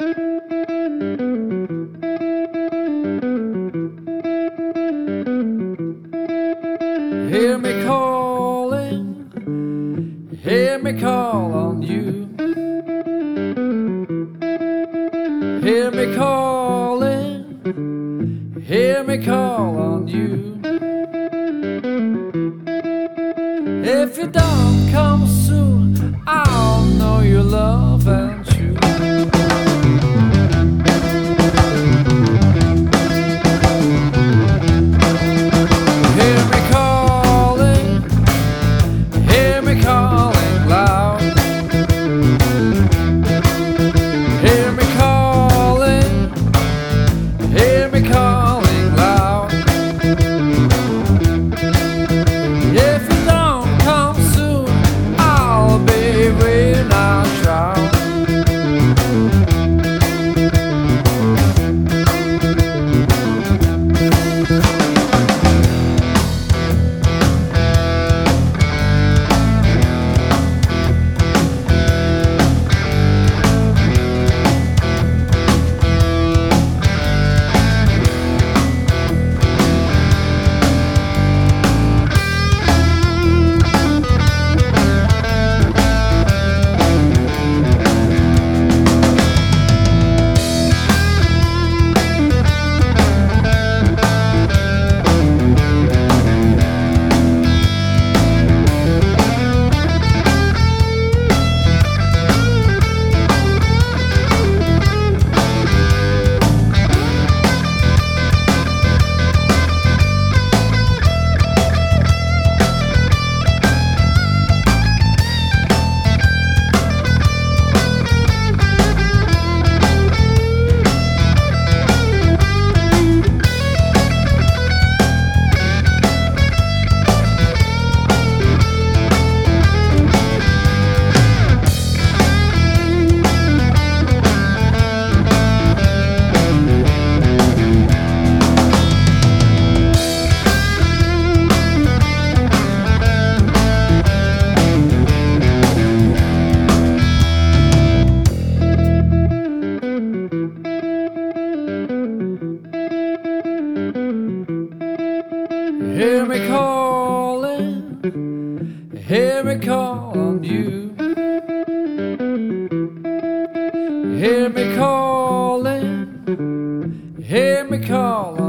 Hear me calling, hear me call on you. Hear me calling, hear me call on you. If you don't come soon, I'll know your love and true. Hear me calling, hear me calling loud. Hear me calling, hear me calling loud. If you don't come soon, I'll be waiting out shroud. Hear me calling, hear me call on you. Hear me calling, hear me call